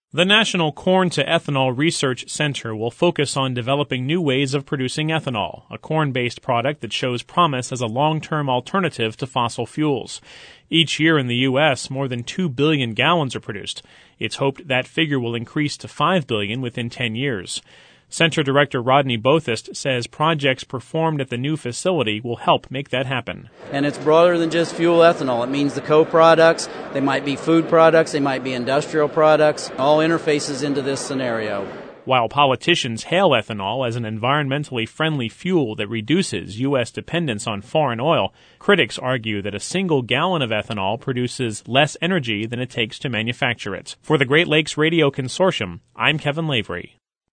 The National Corn to Ethanol Research Center will focus on developing new ways of producing ethanol, a corn-based product that shows promise as a long-term alternative to fossil fuels. Each year in the U.S., more than 2 billion gallons are produced. It's hoped that figure will increase to 5 billion within 10 years. Center Director Rodney Bothist says projects performed at the new facility will help make that happen. And it's broader than just fuel ethanol. It means the co-products. They might be food products. They might be industrial products. All interfaces into this scenario. While politicians hail ethanol as an environmentally friendly fuel that reduces U.S. dependence on foreign oil, critics argue that a single gallon of ethanol produces less energy than it takes to manufacture it. For the Great Lakes Radio Consortium, I'm Kevin Lavery.